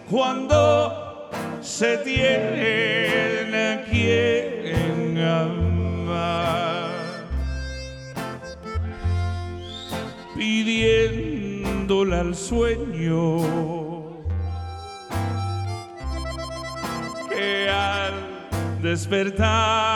cuando se tiene a quien amar, pidiéndole al sueño que al despertar